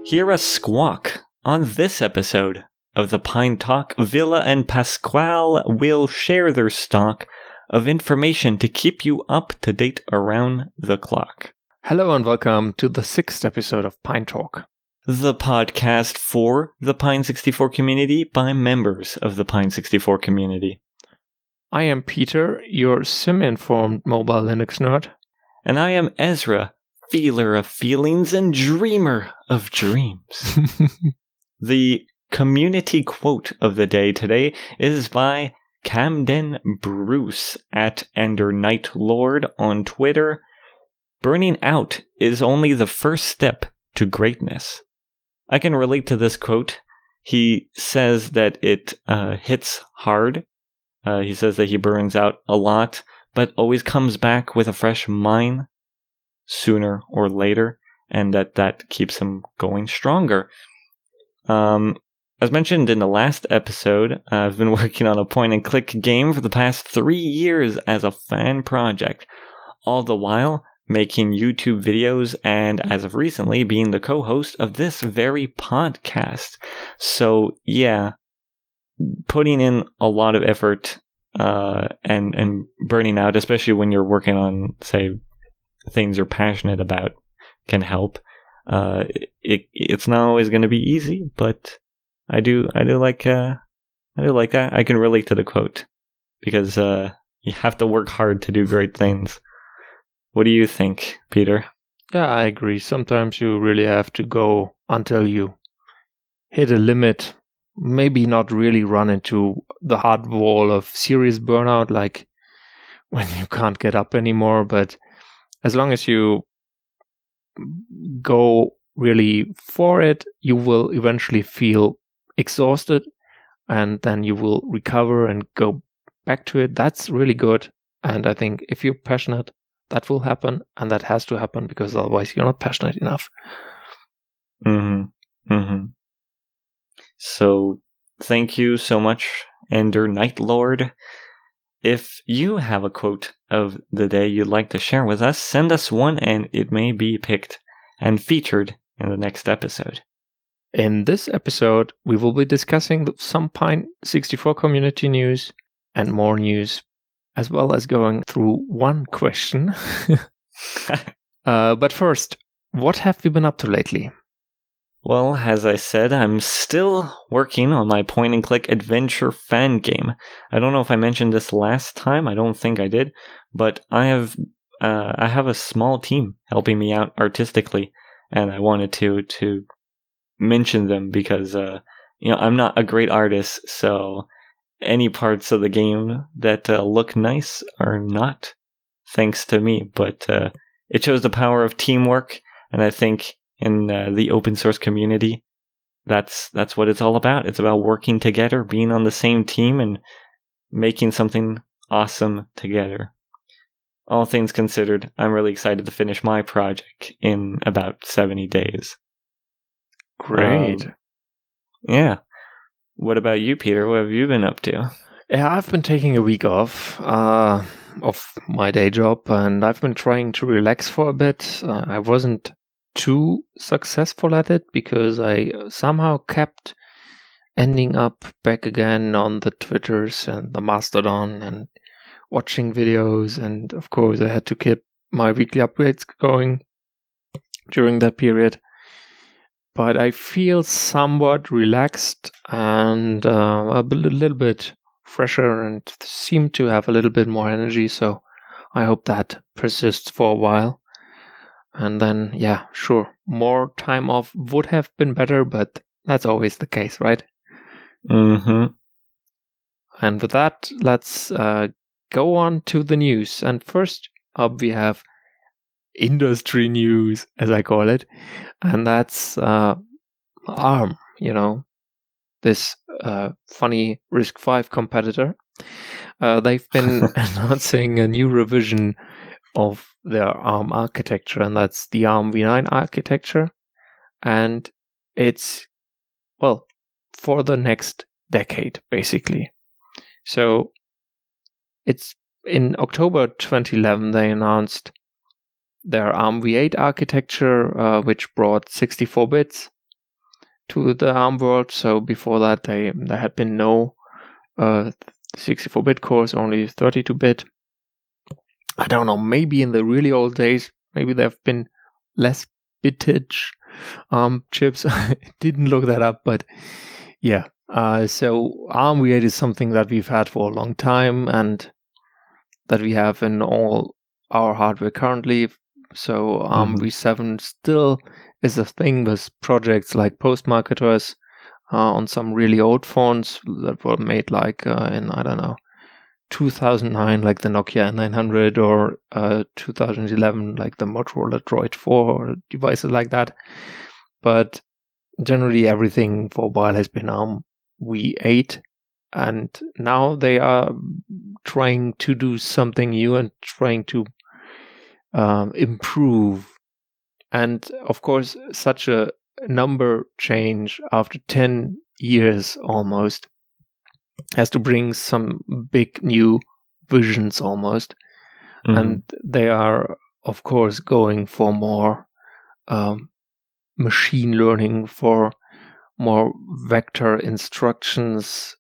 Hear a squawk on this episode of the Pine Talk. Villa and Pasquale will share their stock of information to keep you up to date around the clock. Hello and welcome to the 6th episode of Pine Talk, the podcast for the Pine 64 community by members of the Pine 64 community. I am Peter, your sim-informed mobile Linux nerd. And I am Ezra, feeler of feelings and dreamer of dreams. The community quote of the day today is by Camden Bruce at Ender Night Lord on Twitter. Burning out is only the first step to greatness. I can relate to this quote. He says that it hits hard. He says that he burns out a lot, but always comes back with a fresh mind sooner or later, and that keeps him going stronger. As mentioned in the last episode, I've been working on a point-and-click game for the past 3 years as a fan project, all the while making YouTube videos and, as of recently, being the co-host of this very podcast. So, yeah, putting in a lot of effort and burning out, especially when you're working on, say, things you're passionate about, can help. It's not always going to be easy, but I do like that. I can relate to the quote because you have to work hard to do great things. What do you think, Peter? Yeah, I agree. Sometimes you really have to go until you hit a limit. Maybe not really run into the hard wall of serious burnout, like when you can't get up anymore, but as long as you go really for it, you will eventually feel exhausted, and then you will recover and go back to it. That's really good. And I think if you're passionate, that will happen, and that has to happen because otherwise you're not passionate enough. So thank you so much, Ender Night Lord. If you have a quote of the day you'd like to share with us, send us one and it may be picked and featured in the next episode. In this episode, we will be discussing some Pine 64 community news and more news, as well as going through one question. But first, what have you been up to lately? Well, as I said, I'm still working on my point-and-click adventure fan game. I don't know if I mentioned this last time. I don't think I did, but I have a small team helping me out artistically, and I wanted to mention them because I'm not a great artist, so any parts of the game that look nice are not thanks to me. But it shows the power of teamwork, and I think in the open source community, that's what it's all about. It's about working together, being on the same team, and making something awesome together. All things considered, I'm really excited to finish my project in about 70 days. Great. Yeah. What about you, Peter? What have you been up to? Yeah, I've been taking a week off my day job, and I've been trying to relax for a bit. I wasn't too successful at it because I somehow kept ending up back again on the Twitters and the Mastodon and watching videos, and of course I had to keep my weekly upgrades going during that period. But I feel somewhat relaxed and a little bit fresher and seem to have a little bit more energy, so I hope that persists for a while. And then, yeah, sure, more time off would have been better, but that's always the case, right? Mm-hmm. And with that, let's go on to the news. And first up, we have industry news, as I call it. And that's ARM, this funny RISC-V competitor. They've been announcing a new revision of their ARM architecture, and that's the ARM v9 architecture. And it's, well, for the next decade, basically. So it's in October 2011, they announced their ARM v8 architecture, which brought 64 bits to the ARM world. So before that, there had been no 64-bit cores, only 32-bit. I don't know, maybe in the really old days, maybe there have been less bitage chips. I didn't look that up, but yeah. So ARMv8 is something that we've had for a long time and that we have in all our hardware currently. So ARMv7 still is a thing with projects like Postmarketers on some really old phones that were made like in, I don't know, 2009, like the Nokia 900, or 2011, like the Motorola Droid 4, or devices like that. But generally, everything for a while has been ARMv8, and now they are trying to do something new and trying to improve. And of course, such a number change after 10 years almost has to bring some big new visions almost. And they are, of course, going for more machine learning, for more vector instructions,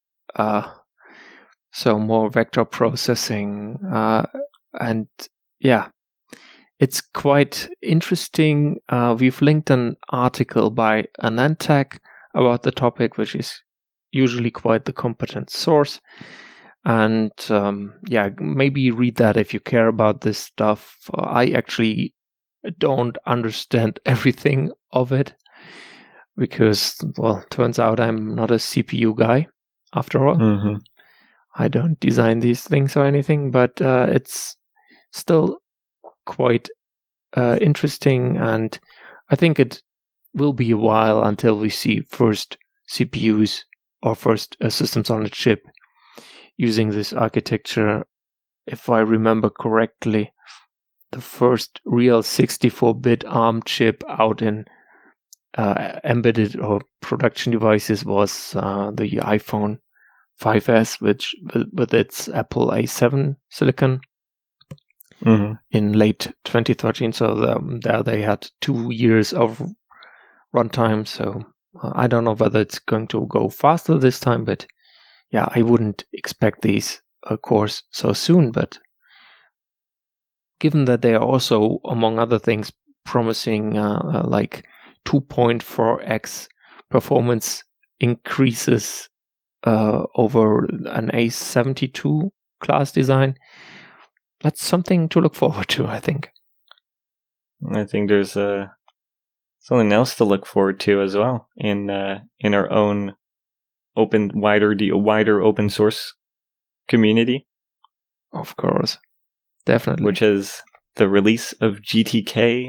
so more vector processing. And yeah, it's quite interesting. We've linked an article by AnandTech about the topic, which is usually quite the competent source. And yeah, maybe read that if you care about this stuff. I actually don't understand everything of it because, well, turns out I'm not a CPU guy after all. I don't design these things or anything, but it's still quite interesting, and I think it will be a while until we see first CPUs or first systems on a chip using this architecture. If I remember correctly, the first real 64-bit ARM chip out in embedded or production devices was the iPhone 5S, which with its Apple A7 silicon in late 2013. So there they had 2 years of runtime. So I don't know whether it's going to go faster this time, but yeah, I wouldn't expect these cores so soon. But given that they are also, among other things, promising like 2.4x performance increases over an A72 class design, that's something to look forward to, I think. I think there's something else to look forward to as well in our own wider open source community. Of course, definitely. Which is the release of GTK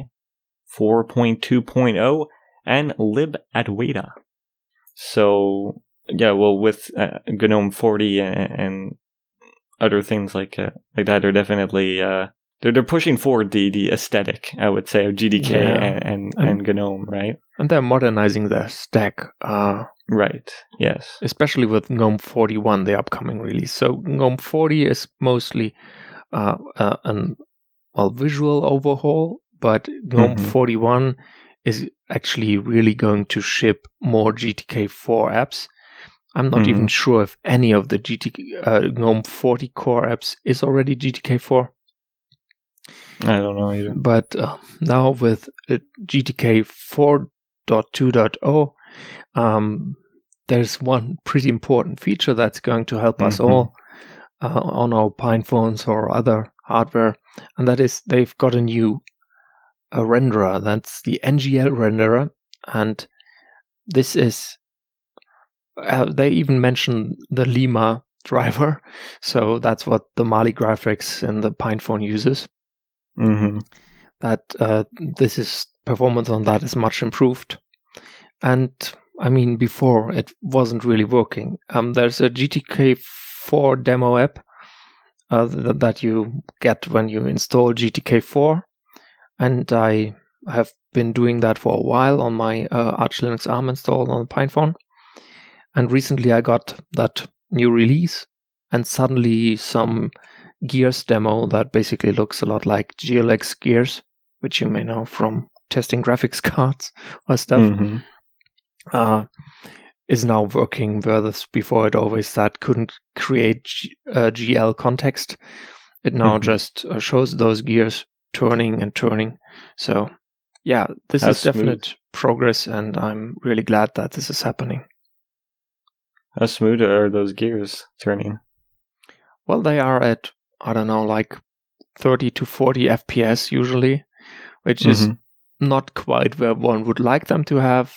4.2.0 and libadwaita. So yeah, well, with GNOME 40 and other things like that are definitely they're pushing forward the aesthetic, I would say, of GTK and GNOME, right? And they're modernizing their stack. Right. Yes. Especially with GNOME 41, the upcoming release. So GNOME 40 is mostly an visual overhaul, but GNOME 41 is actually really going to ship more GTK4 apps. I'm not even sure if any of the GNOME 40 core apps is already GTK4. I don't know either. But now with GTK 4.2.0, there's one pretty important feature that's going to help us all on our Pine phones or other hardware, and that is they've got a new renderer. That's the NGL renderer, and this is they even mention the Lima driver, so that's what the Mali graphics in the Pine phone uses. That this is performance on that is much improved, and I mean before it wasn't really working. There's a GTK4 demo app that you get when you install GTK4, and I have been doing that for a while on my Arch Linux ARM install on the Pine phone. And recently I got that new release, and suddenly some Gears demo that basically looks a lot like GLX Gears, which you may know from testing graphics cards or stuff. is now working, whereas before it always that couldn't create GL context. It now just shows those gears turning and turning. So yeah, this How is smooth. definite progress, and I'm really glad that this is happening. How smooth are those gears turning? Well, they are at, I don't know, like 30 to 40 FPS usually, which is not quite where one would like them to have.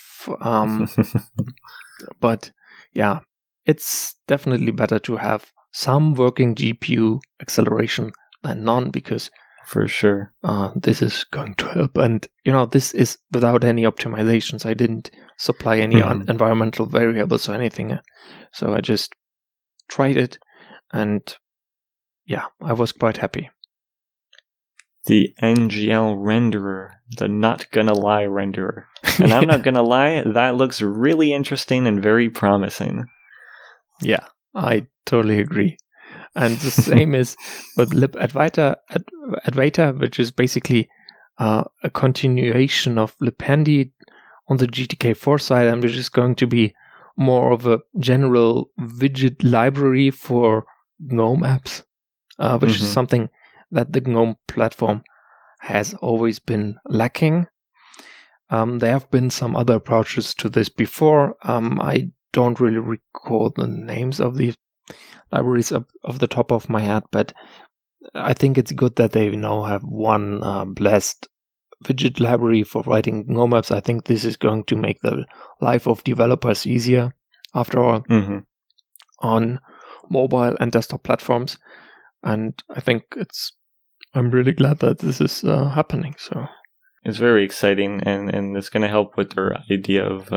But yeah, it's definitely better to have some working GPU acceleration than none, because For sure. this is going to help. And, this is without any optimizations. I didn't supply any environmental variables or anything. So I just tried it, and yeah, I was quite happy. The NGL renderer, the not gonna lie renderer. And I'm not gonna lie, that looks really interesting and very promising. Yeah, I totally agree. And the same is with libadwaita, which is basically a continuation of libhandy on the GTK4 side, and which is going to be more of a general widget library for GNOME apps, which is something that the GNOME platform has always been lacking. There have been some other approaches to this before. I don't really recall the names of the libraries off the top of my head, but I think it's good that they now have one blessed widget library for writing GNOME apps. I think this is going to make the life of developers easier, after all, on mobile and desktop platforms. And I think I'm really glad that this is happening. So it's very exciting, and it's going to help with their idea of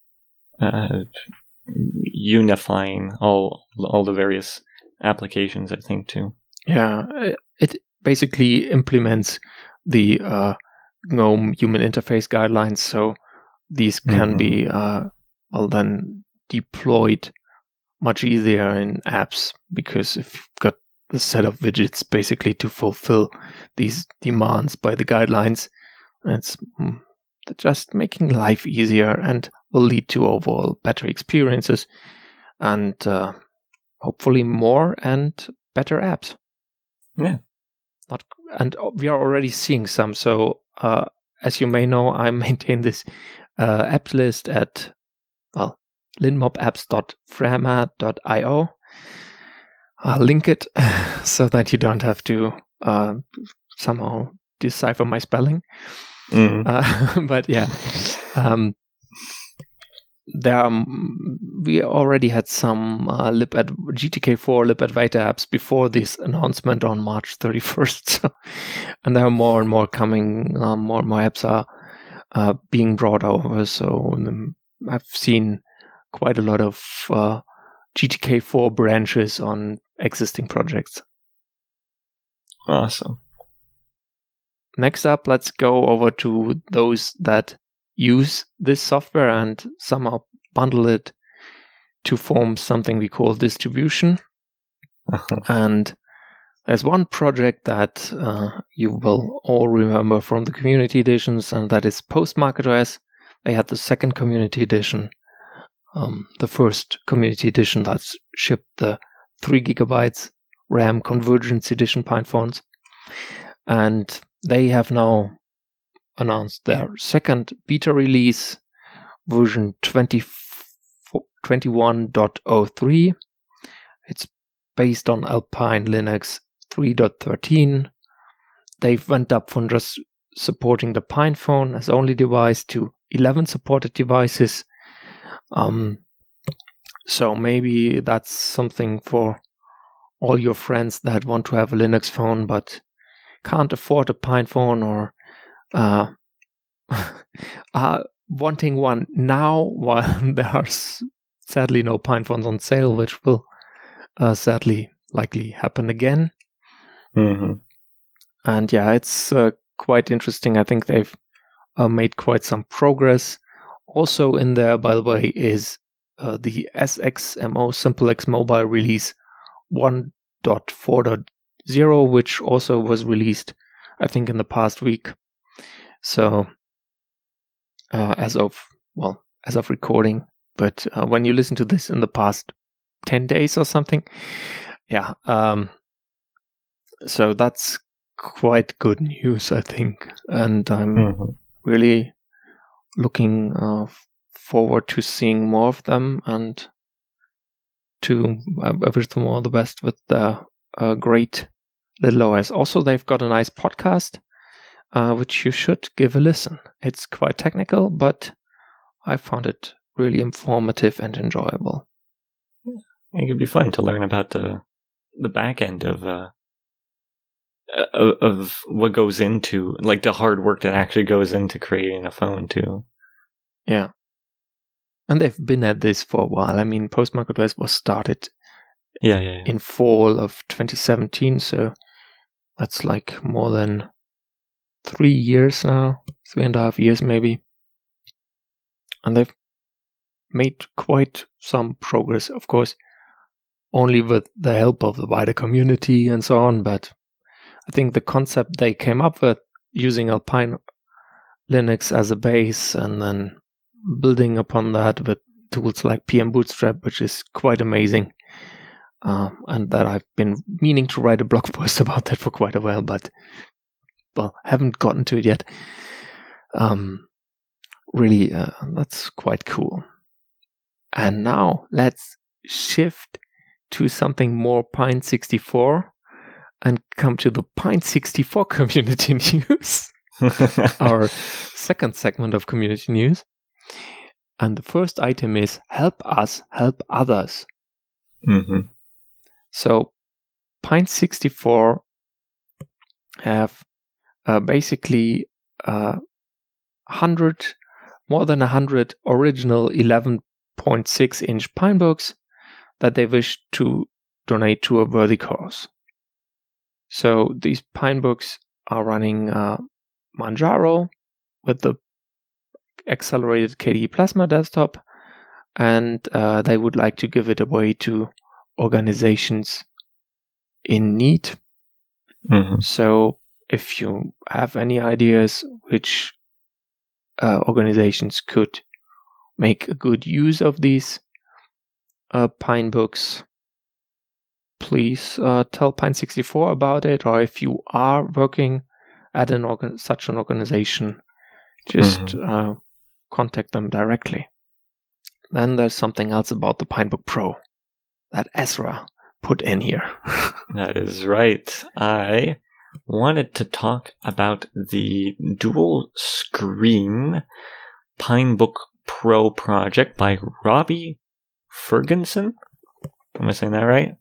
unifying all the various applications, I think, too. Yeah, it basically implements the GNOME human interface guidelines, so these can be then deployed much easier in apps, because if you've got a set of widgets basically to fulfill these demands by the guidelines, it's just making life easier and will lead to overall better experiences and hopefully more and better apps. Yeah. And we are already seeing some. So as you may know, I maintain this app list at, linmobapps.frama.io. I'll link it so that you don't have to somehow decipher my spelling. But yeah, we already had some GTK4 libadwaita apps before this announcement on March 31st. And there are more and more coming. More and more apps are being brought over. So I've seen quite a lot of GTK4 branches on existing projects. Awesome. Next up, let's go over to those that use this software and somehow bundle it to form something we call distribution. And there's one project that you will all remember from the community editions, and that is PostmarketOS. They had the second community edition. The first community edition that's shipped the 3 gigabytes RAM Convergence Edition PinePhones. And they have now announced their second beta release, version 21.03. It's based on Alpine Linux 3.13. They've went up from just supporting the PinePhone as only device to 11 supported devices. So maybe that's something for all your friends that want to have a Linux phone but can't afford a PinePhone, or wanting one now while there are sadly no PinePhones on sale, which will sadly likely happen again. And yeah, it's quite interesting. I think they've made quite some progress. Also in there, by the way, is the SXMO SimpleX Mobile release 1.4.0, which also was released, I think, in the past week. So as of as of recording. But when you listen to this in the past 10 days or something, yeah. So that's quite good news, I think. And I'm really looking forward to seeing more of them, and to wish them all the best with the great little OS. Also, they've got a nice podcast, which you should give a listen. It's quite technical, but I found it really informative and enjoyable. It could be fun to learn about the back end of what goes into, like, the hard work that actually goes into creating a phone too. Yeah. And they've been at this for a while. I mean, PostMarketOS was started in fall of 2017, so that's like more than 3 years now, 3.5 years maybe. And they've made quite some progress, of course, only with the help of the wider community and so on. But I think the concept they came up with, using Alpine Linux as a base and then building upon that with tools like PM Bootstrap, which is quite amazing. And that I've been meaning to write a blog post about that for quite a while, but haven't gotten to it yet. Really, that's quite cool. And now let's shift to something more Pine64 and come to the Pine64 community news. Our second segment of community news. And the first item is help us help others. Mm-hmm. So Pine64 have basically more than 100 original 11.6-inch Pinebooks that they wish to donate to a worthy cause. So these Pinebooks are running Manjaro with the accelerated KDE Plasma desktop, and they would like to give it away to organizations in need. Mm-hmm. So if you have any ideas which organizations could make a good use of these Pinebooks, please tell Pine64 about it. Or if you are working at such an organization, just contact them directly. Then there's something else about the Pinebook Pro that Ezra put in here. That is right. I wanted to talk about the dual screen Pinebook Pro project by Robbie Ferguson. Am I saying that right?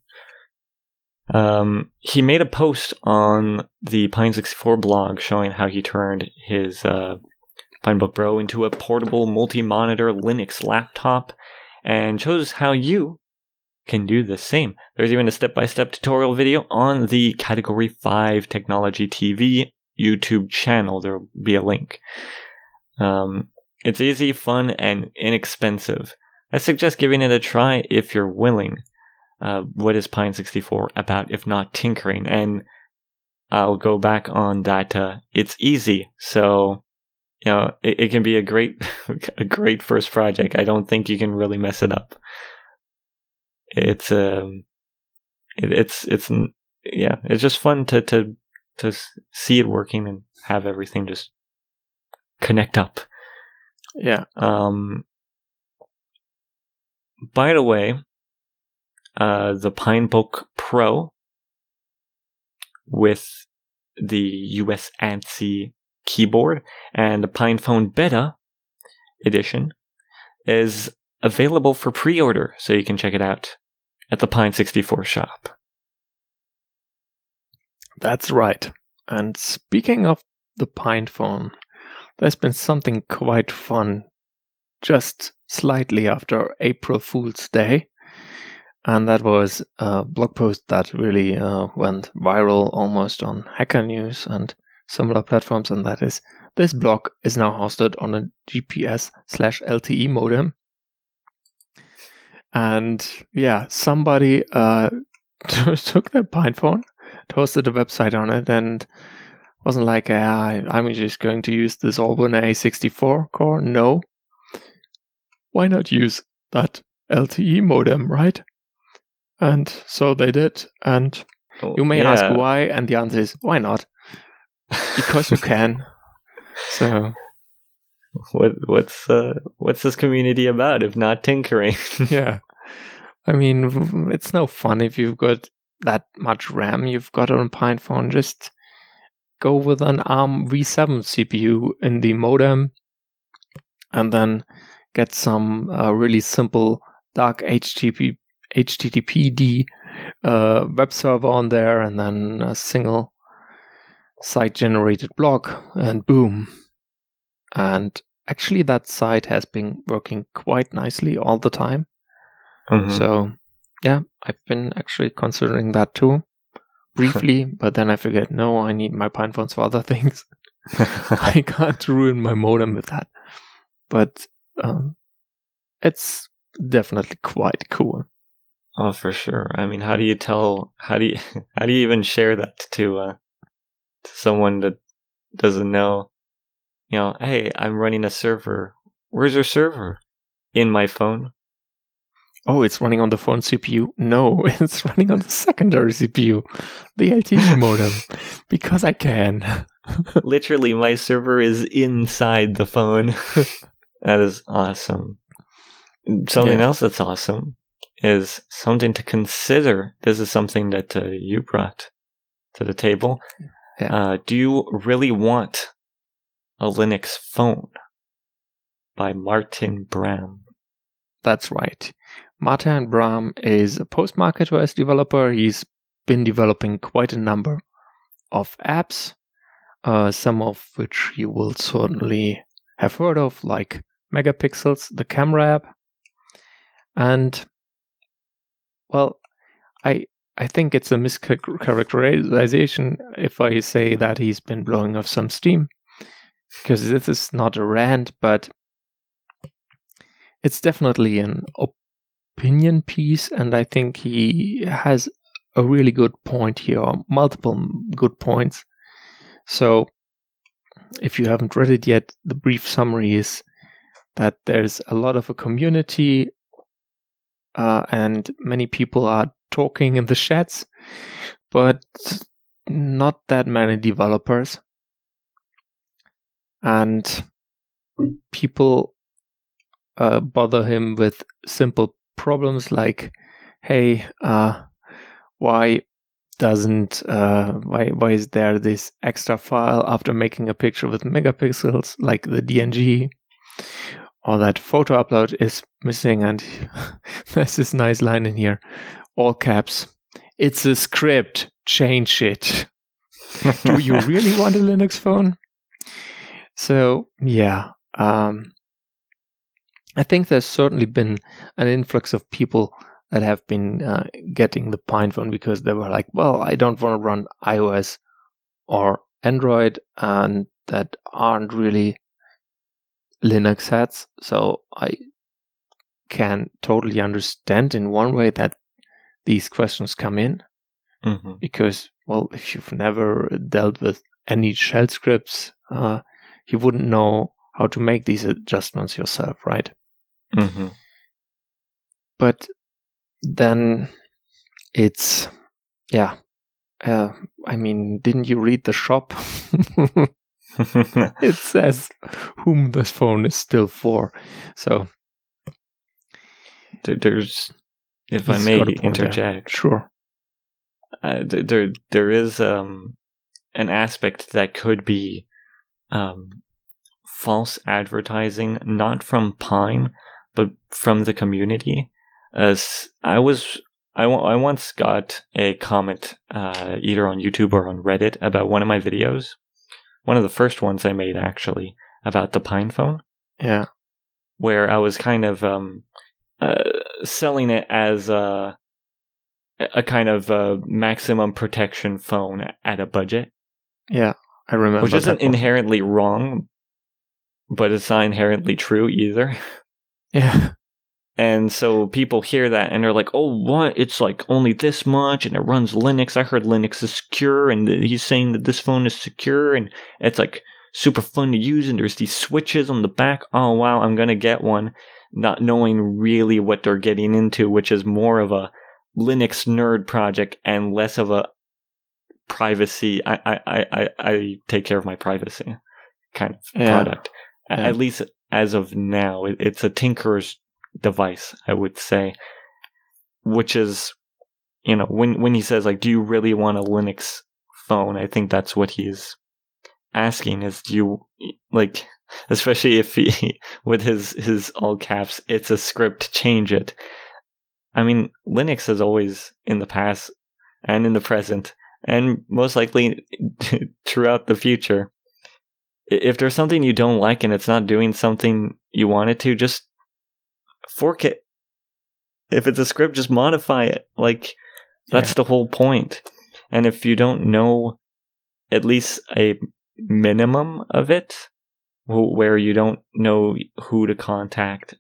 He made a post on the Pine64 blog showing how he turned his Pinebook Pro into a portable multi-monitor Linux laptop, and shows how you can do the same. There's even a step-by-step tutorial video on the Category 5 Technology TV YouTube channel. There will be a link. It's easy, fun, and inexpensive. I suggest giving it a try if you're willing. What is Pine64 about if not tinkering? And I'll go back on that. It's easy, so it can be a great first project. I don't think you can really mess it up. It's just fun to see it working and have everything just connect up. Yeah. By the way, the Pinebook Pro with the US ANSI keyboard and the PinePhone Beta edition is available for pre-order, so you can check it out at the Pine64 shop. That's right. And speaking of the PinePhone, there's been something quite fun just slightly after April Fool's Day. And that was a blog post that really went viral almost on Hacker News and similar platforms. And that is, this blog is now hosted on a GPS/LTE modem. And yeah, somebody took their PinePhone, hosted a website on it, and wasn't like, I'm just going to use this Auburn A64 core. No. why not use that LTE modem, right? And so they did. And you may ask why, and the answer is, why not? Because you can. So what's this community about if not tinkering? Yeah. I mean, it's no fun if you've got that much RAM you've got on a PinePhone. Just go with an ARM v7 CPU in the modem and then get some really simple dark HTTPD web server on there, and then a single site generated blog, and boom. And actually that site has been working quite nicely all the time. Mm-hmm. So yeah, I've been actually considering that too, briefly, but then I figured, no, I need my PinePhones for other things. I can't ruin my modem with that. But it's definitely quite cool. Oh, for sure. I mean, how do you even share that to someone that doesn't know? Hey, I'm running a server. Where's your server? In my phone. Oh, it's running on the phone CPU? No, it's running on the secondary CPU, the LTE modem, because I can. Literally, my server is inside the phone. That is awesome. Something else that's awesome is something to consider. This is something that you brought to the table. Yeah. Do you really want a Linux phone? By Martin Bram. That's right. Martin Bram is a post-market OS developer. He's been developing quite a number of apps, some of which you will certainly have heard of, like Megapixels, the camera app. And, well, I think it's a mischaracterization if I say that he's been blowing off some steam, because this is not a rant, but it's definitely an opinion piece, and I think he has a really good point here, or multiple good points. So if you haven't read it yet, the brief summary is that there's a lot of a community and many people are talking in the chats, but not that many developers. And people bother him with simple problems like, hey, why is there this extra file after making a picture with megapixels, like the DNG, or that photo upload is missing? And there's this nice line in here, all caps, it's a script, change it. Do you really want a Linux phone? So yeah, I think there's certainly been an influx of people that have been getting the PinePhone because they were like, well, I don't want to run iOS or Android, and that aren't really Linux heads. So I can totally understand in one way that these questions come in, because, well, if you've never dealt with any shell scripts, you wouldn't know how to make these adjustments yourself, right? But then it's, yeah. I mean, didn't you read the shop? It says whom this phone is still for. So there's, if I may interject, sure. There is an aspect that could be false advertising, not from Pine, but from the community. As I once got a comment either on YouTube or on Reddit about one of my videos. One of the first ones I made, actually, about the PinePhone. Yeah. Where I was kind of selling it as a kind of maximum protection phone at a budget. Yeah, I remember. Which isn't inherently wrong, but it's not inherently true either. Yeah. And so people hear that and they're like, oh, what? It's like only this much and it runs Linux. I heard Linux is secure and he's saying that this phone is secure and it's like super fun to use and there's these switches on the back. Oh, wow, I'm going to get one. not knowing really what they're getting into, which is more of a Linux nerd project and less of a privacy. I take care of my privacy kind of product. At least as of now, it's a tinkerer's device, I would say, which is, when he says, like, do you really want a Linux phone? I think that's what he's asking is, do you, like, especially if he, with his all caps, it's a script, change it. I mean, Linux has always, in the past and in the present, and most likely throughout the future, if there's something you don't like and it's not doing something you want it to, just fork it. If it's a script, just modify it. Like, that's the whole point. And if you don't know at least a minimum of it, where you don't know who to contact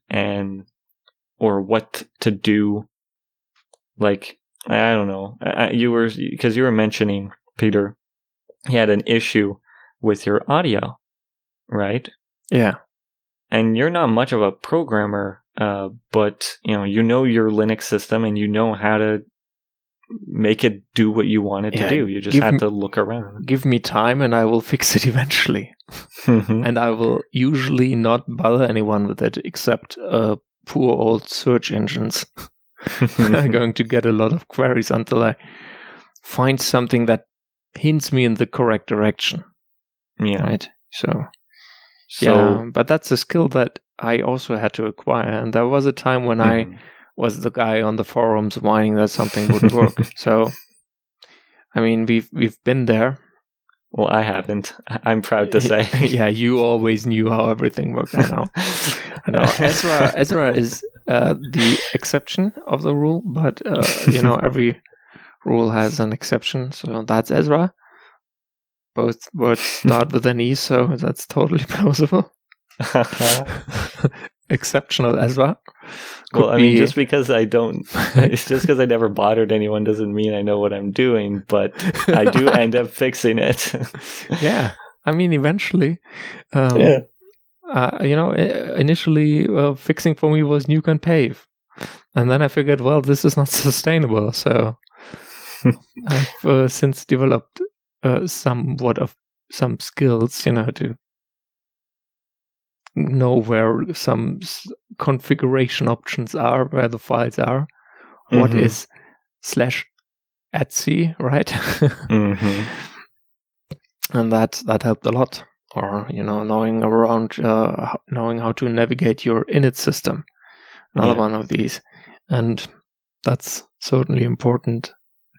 or what to do, like, I don't know. Because you were mentioning, Peter, he had an issue with your audio, right? Yeah. And you're not much of a programmer, but you know your Linux system and you know how to make it do what you want it to do. You just have to look around. Give me time and I will fix it eventually. And I will usually not bother anyone with it except poor old search engines. I'm going to get a lot of queries until I find something that hints me in the correct direction. Yeah. Right. So yeah, but that's a skill that I also had to acquire. And there was a time when I was the guy on the forums whining that something wouldn't work. So, I mean, we've been there. Well, I haven't. I'm proud to say. Yeah, you always knew how everything worked. I know. Ezra is the exception of the rule, but every rule has an exception. So that's Ezra. Both words start with an E, so that's totally plausible. Exceptional Ezra. Well, I mean, just because it's just because I never bothered anyone doesn't mean I know what I'm doing, but I do end up fixing it. Yeah. I mean, eventually, initially fixing for me was Nuke and Pave. And then I figured, well, this is not sustainable. So I've since developed somewhat of some skills, to know where some configuration options are, where the files are, what is /etc, right? And that helped a lot. Or knowing how to navigate your init system, another one of these, and that's certainly important.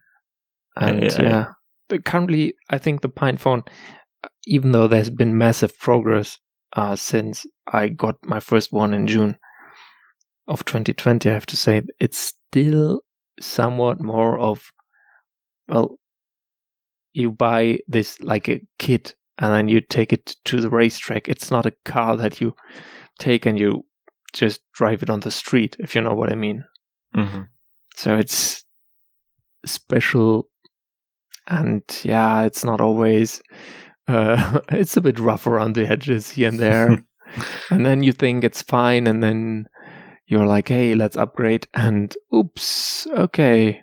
And currently, I think the PinePhone, even though there's been massive progress since I got my first one in June of 2020, I have to say it's still somewhat more of, well, you buy this like a kit and then you take it to the racetrack. It's not a car that you take and you just drive it on the street, if you know what I mean. So it's special, and it's not always it's a bit rough around the edges here and there. And then you think it's fine, and then you're like, hey, let's upgrade, and oops, okay,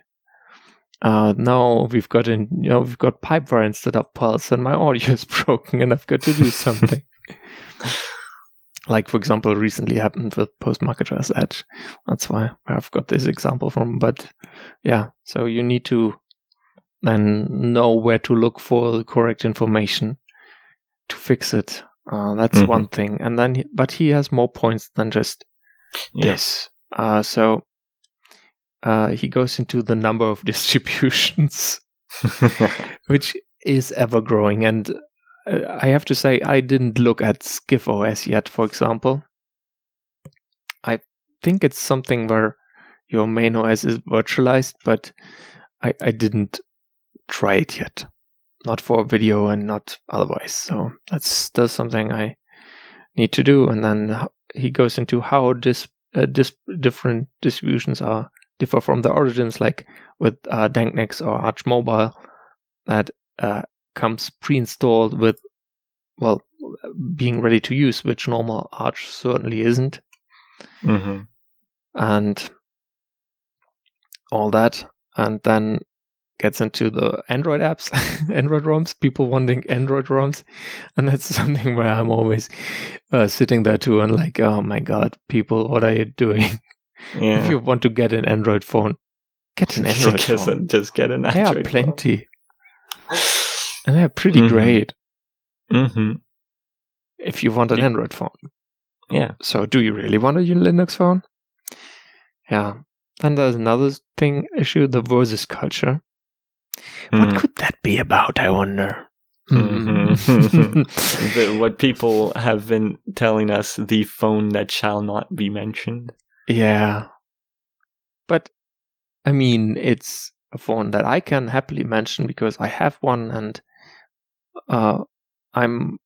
now we've got Pipewire instead of Pulse, and my audio is broken, and I've got to do something. Like, for example, recently happened with Postmarketers Edge. That's why I've got this example from. But yeah, so you need to then know where to look for the correct information to fix it. That's one thing. And then, but he has more points than just this. So he goes into the number of distributions, which is ever growing. And I have to say, I didn't look at SkifOS yet, for example. I think it's something where your main OS is virtualized, but I didn't try it yet. Not for video and not otherwise. So that's still something I need to do. And then he goes into how different distributions differ from the origins, like with Danknex or Arch Mobile, that comes pre-installed with, well, being ready to use, which normal Arch certainly isn't. Mm-hmm. and all that, and then gets into the Android apps, Android ROMs, people wanting Android ROMs. And that's something where I'm always sitting there too and like, oh my God, people, what are you doing? Yeah. If you want to get an Android phone, get an Android phone. Just get an There Android are plenty. And they're pretty Mhm. great Mm-hmm. if you want an Android phone. Yeah. So do you really want a Linux phone? Yeah. Then there's another issue, the versus culture. What could that be about, I wonder? What people have been telling us, the phone that shall not be mentioned. Yeah. But, I mean, it's a phone that I can happily mention because I have one, and I'm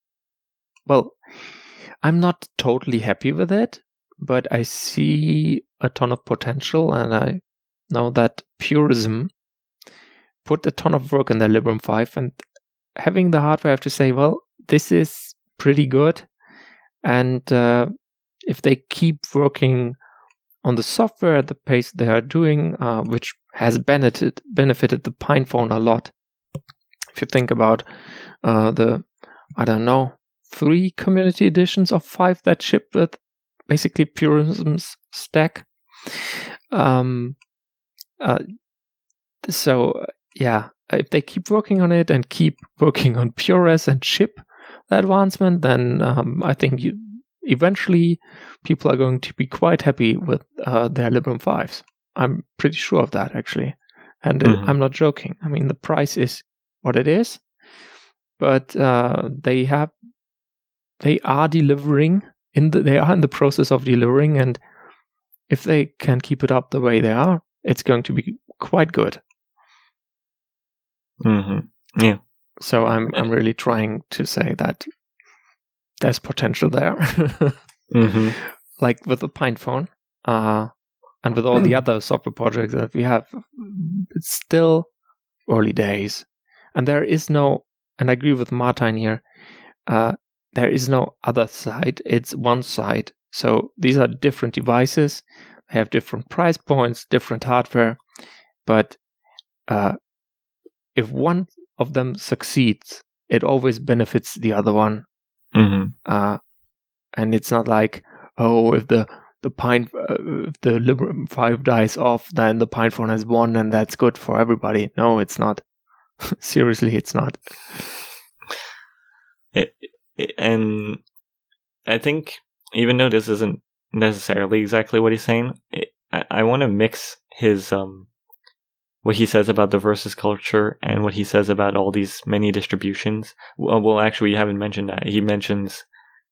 not totally happy with it, but I see a ton of potential, and I know that Purism put a ton of work in their Librem 5, and having the hardware, I have to say, well, this is pretty good. And if they keep working on the software at the pace they are doing, which has benefited the PinePhone a lot. If you think about the, 3 community editions of 5 that ship with basically Purism's stack. If they keep working on it and keep working on PureOS and ship the advancement, then I think eventually people are going to be quite happy with their Librem 5s. I'm pretty sure of that, actually. And I'm not joking. I mean, the price is what it is, but they are delivering, they are in the process of delivering, and if they can keep it up the way they are, it's going to be quite good. Mm-hmm. Yeah. So I'm really trying to say that there's potential there. Mm-hmm. Like with the PinePhone, and with all the other software projects that we have, it's still early days. And there is no, and I agree with Martin here, there is no other side. It's one side. So these are different devices. They have different price points, different hardware. But if one of them succeeds, it always benefits the other one. Mm-hmm. And it's not like, oh, if the Librem 5 dies off, then the PinePhone has won, and that's good for everybody. No, it's not. Seriously, it's not. And I think, even though this isn't necessarily exactly what he's saying, I want to mix his what he says about the versus culture and what he says about all these many distributions. Well, actually, we haven't mentioned that. He mentions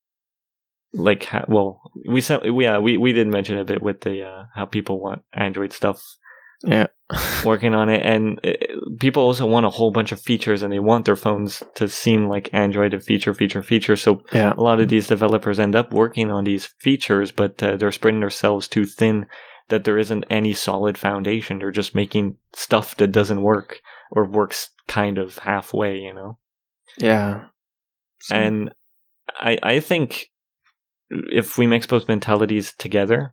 like we did mention a bit with the how people want Android stuff. Yeah. Working on it, and people also want a whole bunch of features, and they want their phones to seem like Android and feature. So yeah. A lot of these developers end up working on these features, but they're spreading themselves too thin that there isn't any solid foundation. They're just making stuff that doesn't work or works kind of halfway, you know? Yeah. And I think if we mix both mentalities together,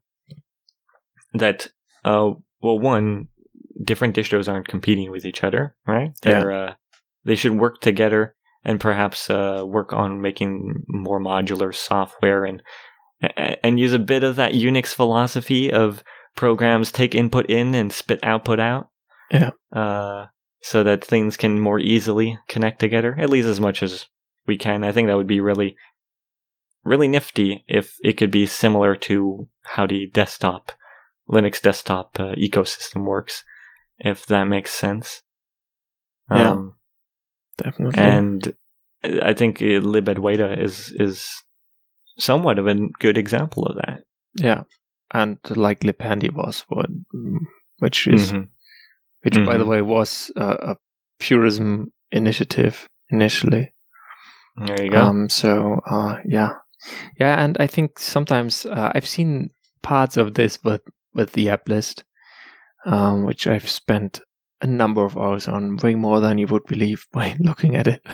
that one, different distros aren't competing with each other, right? They should work together and perhaps work on making more modular software and use a bit of that Unix philosophy of programs take input in and spit output out. Yeah. So that things can more easily connect together, at least as much as we can. I think that would be really, really nifty if it could be similar to how the Linux desktop ecosystem works, if that makes sense. Yeah, definitely. And I think libadwaita is somewhat of a good example of that. Yeah, and like libhandy was one, which by the way was a Purism initiative initially. There you go. Yeah, and I think sometimes I've seen parts of this with the app list, which I've spent a number of hours on, way more than you would believe by looking at it.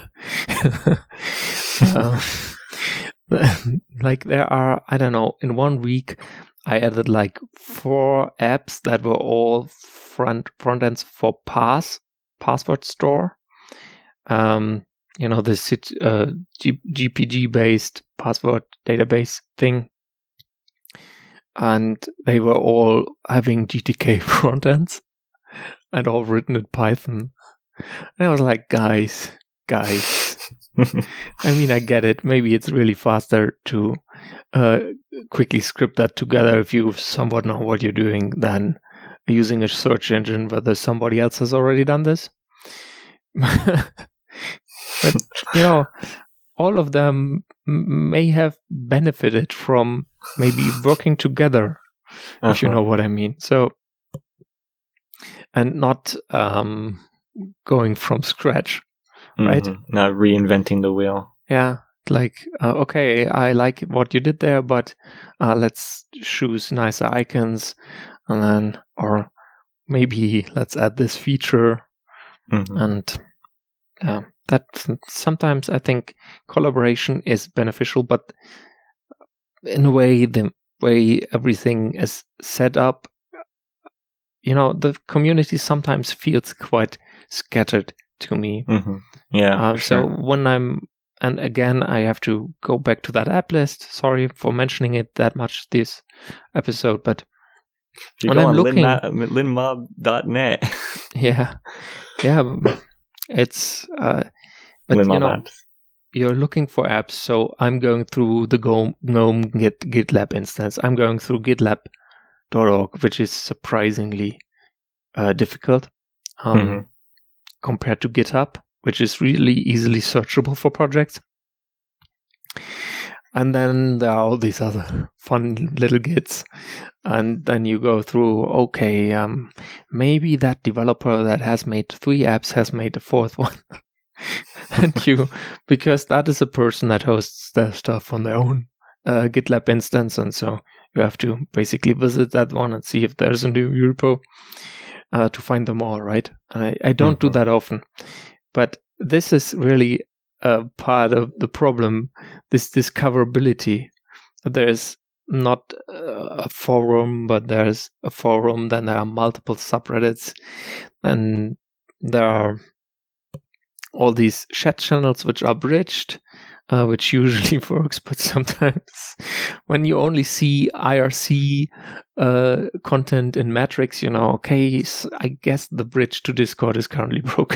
Like there are, I don't know, in 1 week, I added like 4 apps that were all front ends for password store. This GPG based password database thing, and they were all having GTK front ends and all written in Python. And I was like, guys. I mean, I get it. Maybe it's really faster to quickly script that together if you somewhat know what you're doing than using a search engine whether somebody else has already done this. But, all of them may have benefited from maybe working together, if you know what I mean. So, and not going from scratch, right? Not reinventing the wheel. Yeah. Like, okay, I like what you did there, but let's choose nicer icons, and then, or maybe let's add this feature. And that sometimes I think collaboration is beneficial, but in a way, the way everything is set up, the community sometimes feels quite scattered to me. Yeah. So when and again, I have to go back to that app list. Sorry for mentioning it that much this episode, but when I'm looking linmob.net. Yeah. It's but apps. You're looking for apps, so I'm going through the GNOME GitLab instance. I'm going through GitLab.org, which is surprisingly difficult compared to GitHub, which is really easily searchable for projects. And then there are all these other fun little Gits. And then you go through, okay, maybe that developer that has made 3 apps has made a 4th one. And because that is a person that hosts their stuff on their own GitLab instance. And so you have to basically visit that one and see if there's a new repo to find them all, right? And I don't do that often. But this is really part of the problem, this discoverability. There's not a forum, but there's a forum, then there are multiple subreddits, and there are all these chat channels which are bridged, which usually works, but sometimes when you only see IRC content in Matrix, okay, so I guess the bridge to Discord is currently broken.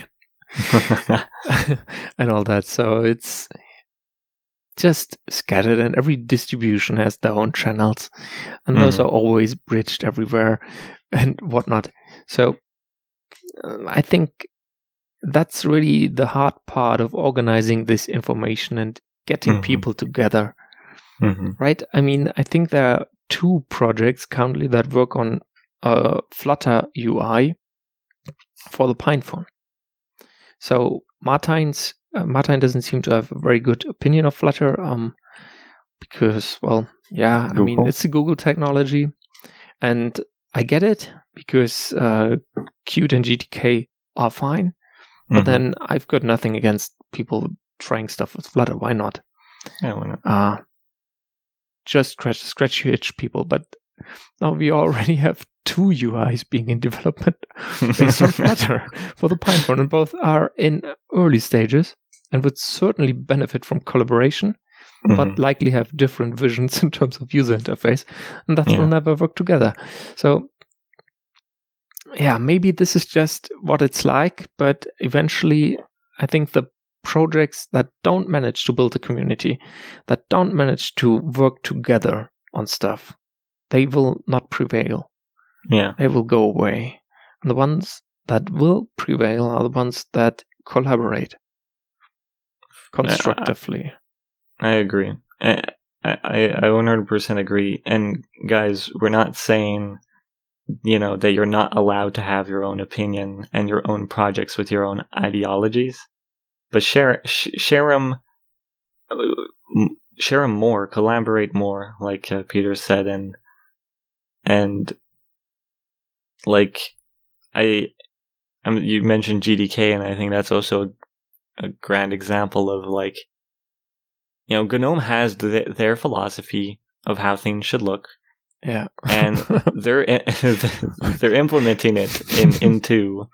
And all that. So it's just scattered, and every distribution has their own channels, and those are always bridged everywhere and whatnot. So I think that's really the hard part of organizing this information and getting people together, right? I mean, I think there are 2 projects currently that work on Flutter UI for the PinePhone. So Martin doesn't seem to have a very good opinion of Flutter, because, well, yeah, Google. I mean, it's a Google technology, and I get it because Qt and GTK are fine, but then I've got nothing against people trying stuff with Flutter. Why not? Yeah, why not? Just scratch your itch, people. But now we already have 2 UIs being in development based on Flutter for the PinePhone, and both are in early stages and would certainly benefit from collaboration, but likely have different visions in terms of user interface, and that will never work together. So, yeah, maybe this is just what it's like, but eventually I think the projects that don't manage to build a community, that don't manage to work together on stuff, they will not prevail. Yeah. They will go away. And the ones that will prevail are the ones that collaborate constructively. I agree. I 100% agree. And guys, we're not saying, that you're not allowed to have your own opinion and your own projects with your own ideologies, but share them more, collaborate more, like Peter said, and like you mentioned GDK, and I think that's also a grand example of like, GNOME has their philosophy of how things should look, Yeah. and they're implementing it into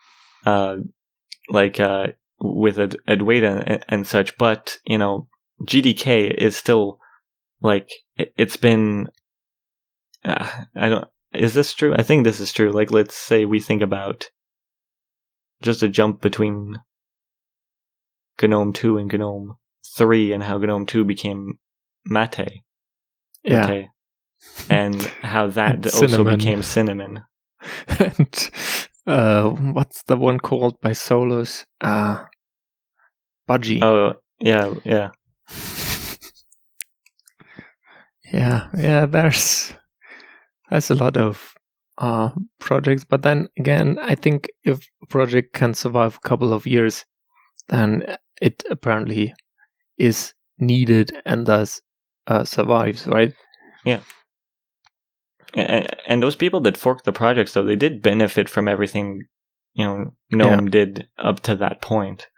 with Adwaita and such, but GDK is still it's been. I don't. Is this true? I think this is true. Let's say we think about just a jump between GNOME 2 and GNOME 3, and how GNOME 2 became Mate. Yeah. Mate, and how that And also Cinnamon. became Cinnamon. And what's the one called by Solus? Budgie. Oh, yeah. Yeah, there's a lot of projects, but then again, I think if a project can survive a couple of years, then it apparently is needed and thus survives, right? Yeah. And those people that forked the projects, though, they did benefit from everything, GNOME did up to that point.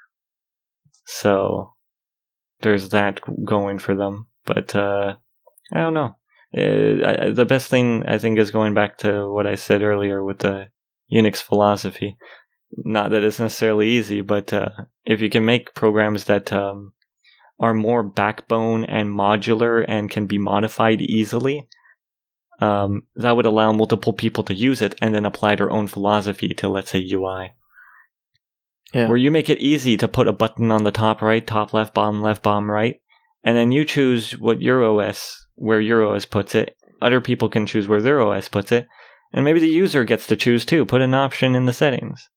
So there's that going for them. But I don't know. The best thing, I think, is going back to what I said earlier with the Unix philosophy. Not that it's necessarily easy, but if you can make programs that are more backbone and modular and can be modified easily, that would allow multiple people to use it and then apply their own philosophy to, let's say, UI. Yeah. Where you make it easy to put a button on the top right, top left, bottom right, and then you choose what where your OS puts it. Other people can choose where their OS puts it, and maybe the user gets to choose too. Put an option in the settings.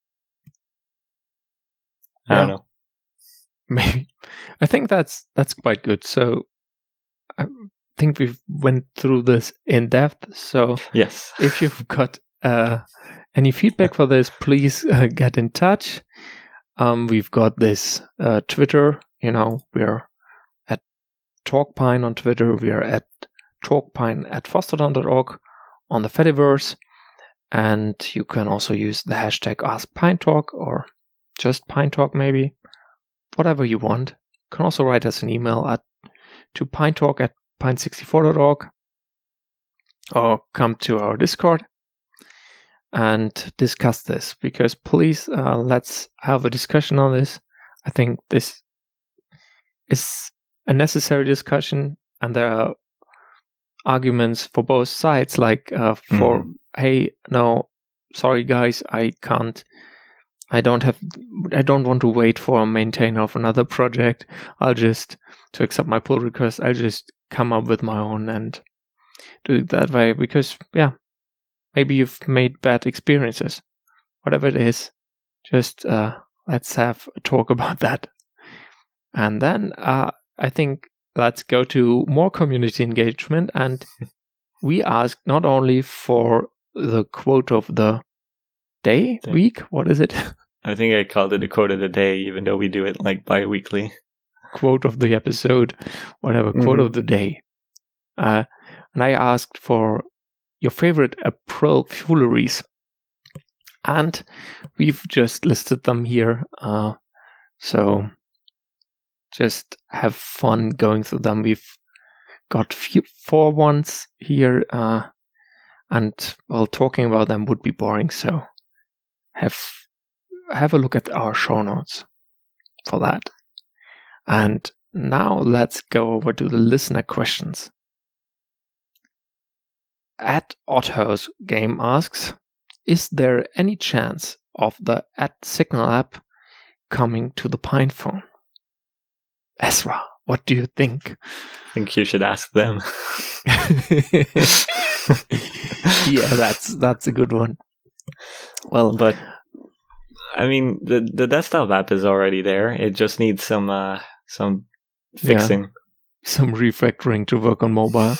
I don't know. Maybe. I think that's quite good. So I think we've went through this in depth. So yes, if you've got any feedback for this, please get in touch. We've got this Twitter. We're at TalkPine on Twitter. We are at TalkPine at Fosstodon.org on the Fediverse. And you can also use the hashtag AskPineTalk or just PineTalk maybe. Whatever you want. You can also write us an email to pinetalk@pine64.org or come to our Discord and discuss this, because please let's have a discussion on this. I think this is a necessary discussion, and there are arguments for both sides, hey, no, sorry guys, I don't want to wait for a maintainer of another project. To accept my pull request, I'll just come up with my own and do it that way, because maybe you've made bad experiences. Whatever it is, just let's have a talk about that. And then I think let's go to more community engagement. And we asked not only for the quote of the week, what is it? I think I called it a quote of the day, even though we do it bi-weekly. Quote of the episode, whatever, quote of the day. And I asked for your favorite April fooleries. And we've just listed them here. So just have fun going through them. We've got 4 ones here. And talking about them would be boring. So have a look at our show notes for that. And now let's go over to the listener questions. At Otho's Game asks, is there any chance of the @Signal app coming to the PinePhone? Ezra, what do you think? I think you should ask them. Yeah, that's a good one. Well, but I mean, the desktop app is already there. It just needs some fixing, some refactoring to work on mobile.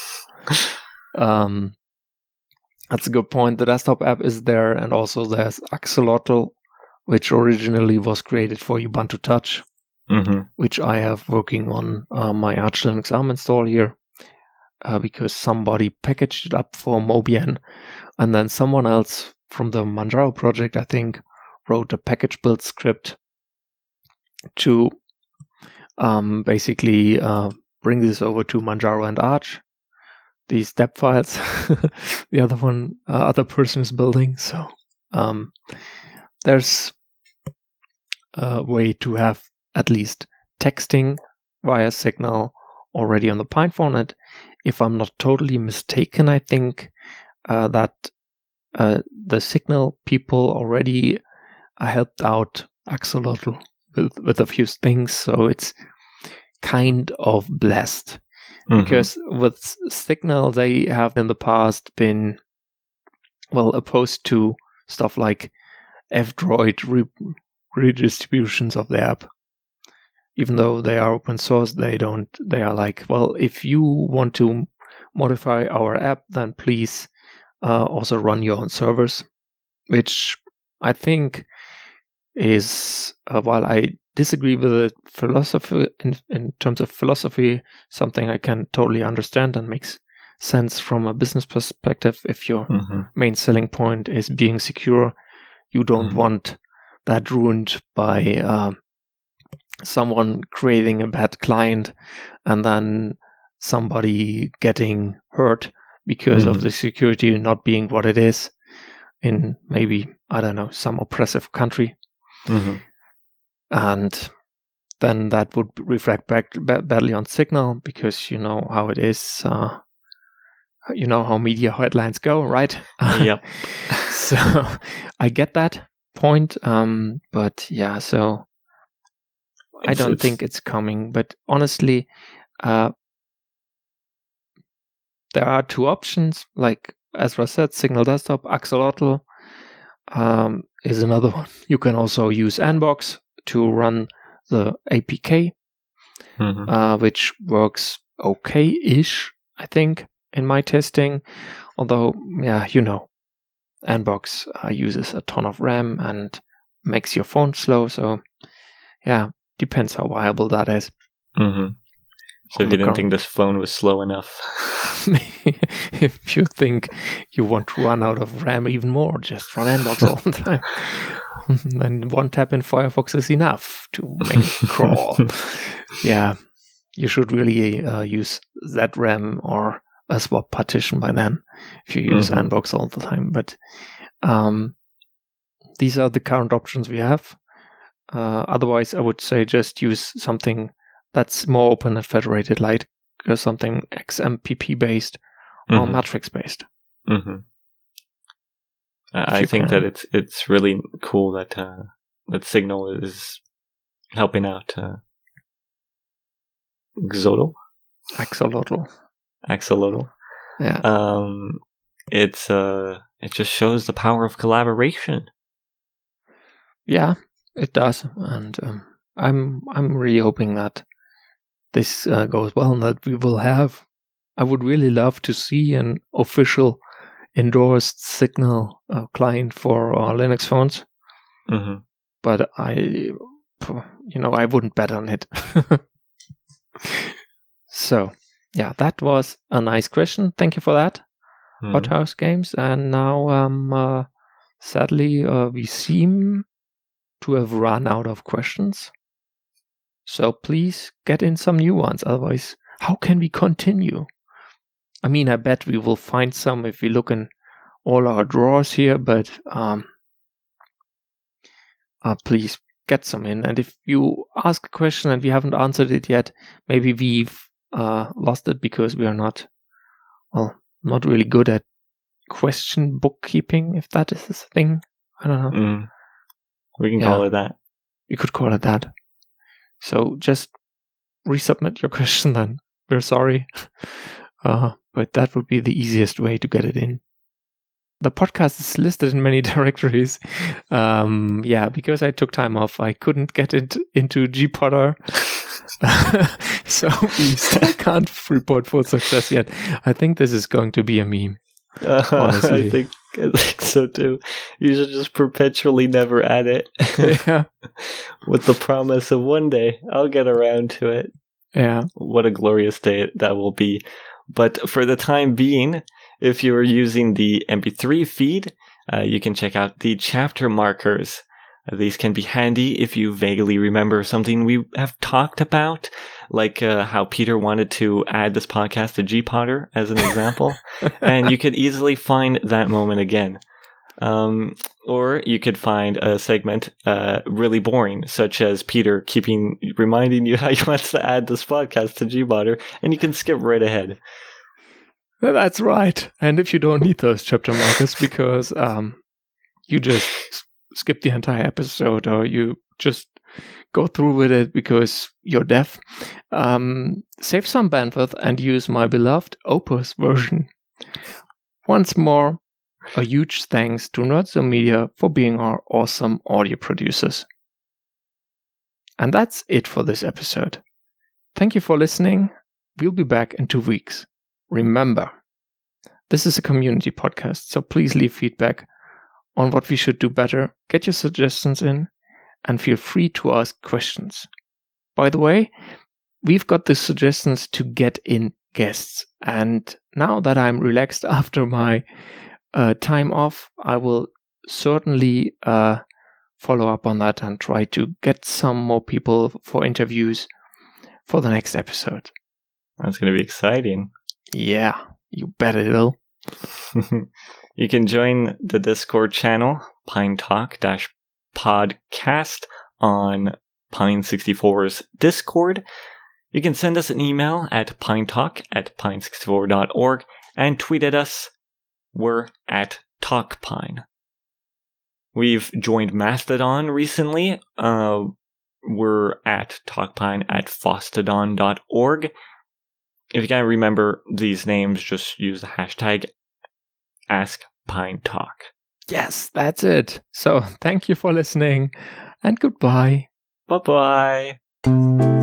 That's a good point. The desktop app is there, and also there's Axolotl, which originally was created for Ubuntu Touch, which I have working on my Arch Linux ARM install here, because somebody packaged it up for Mobian, and then someone else from the Manjaro project, I think, wrote a package build script to basically bring this over to Manjaro and Arch. these step files the other person is building. So there's a way to have at least texting via Signal already on the PinePhone. If I'm not totally mistaken, I think that the Signal people already helped out Axolotl with a few things, so it's kind of blessed. Because with Signal, they have in the past been, opposed to stuff like F-Droid redistributions of the app. Even though they are open source, they are like, well, if you want to modify our app, then please also run your own servers, which I think is, while I disagree with the philosophy in terms of philosophy, something I can totally understand and makes sense from a business perspective. If your main selling point is being secure, you don't want that ruined by someone creating a bad client and then somebody getting hurt because of the security not being what it is in maybe, I don't know, some oppressive country. And then that would reflect back badly on Signal, because you know how it is. You know how media headlines go, right? Yep. So I get that point. But yeah, so I don't think it's coming. But honestly, there are two options. Like Ezra said, Signal Desktop, Axolotl is another one. You can also use Nbox to run the APK, which works okay-ish, I think, in my testing. Although, yeah, you know, Nbox uses a ton of RAM and makes your phone slow. So, yeah, depends how viable that is. So if you didn't think this phone was slow enough. If you think you want to run out of RAM even more, just run Nbox all the time. And one tap in Firefox is enough to make it crawl. Yeah, you should really use ZRAM or a swap partition by then if you use Nbox all the time. But these are the current options we have. Otherwise, I would say just use something that's more open and federated, like something XMPP based or Matrix based. I think that it's really cool that that Signal is helping out Axolotl. Yeah. It just shows the power of collaboration. Yeah, it does, and I'm really hoping that this goes well and that we will have. I would really love to see an official endorsed Signal client for Linux phones, but I wouldn't bet on it. So, yeah, that was a nice question. Thank you for that, Hothouse Games. And now, sadly, we seem to have run out of questions. So please get in some new ones. Otherwise, how can we continue? I mean, I bet we will find some if we look in all our drawers here, but please get some in. And if you ask a question and we haven't answered it yet, maybe we've lost it because we are not really good at question bookkeeping, if that is a thing. I don't know. We can call it that. You could call it that. So just resubmit your question then. We're sorry. But that would be the easiest way to get it in. The podcast is listed in many directories. Because I took time off, I couldn't get it into gPodder. So we still can't report full success yet. I think this is going to be a meme. Honestly. I think so too. You should just perpetually never add it. Yeah. With the promise of one day I'll get around to it. Yeah. What a glorious day that will be. But for the time being, if you're using the MP3 feed, you can check out the chapter markers. These can be handy if you vaguely remember something we have talked about, like how Peter wanted to add this podcast to G-Potter as an example. And you could easily find that moment again. Or you could find a segment really boring, such as Peter reminding you how he wants to add this podcast to G-Potter, and you can skip right ahead. That's right. And if you don't need those chapter markers because you just skip the entire episode, or you just go through with it because you're deaf, save some bandwidth and use my beloved Opus version. Once more, a huge thanks to Nerdzoom Media for being our awesome audio producers. And that's it for this episode. Thank you for listening. We'll be back in 2 weeks. Remember, this is a community podcast, so please leave feedback on what we should do better, get your suggestions in, and feel free to ask questions. By the way, we've got the suggestions to get in guests, and now that I'm relaxed after my time off, I will certainly follow up on that and try to get some more people for interviews for the next episode. That's going to be exciting. Yeah, you bet it will. You can join the Discord channel, Pine Talk-podcast, on Pine64's Discord. You can send us an email at pinetalk@pine64.org and tweet at us. We're at TalkPine. We've joined Mastodon recently. We're at TalkPine@fostodon.org. If you can't remember these names, just use the hashtag AskPineTalk. Yes, that's it. So thank you for listening, and goodbye. Bye-bye.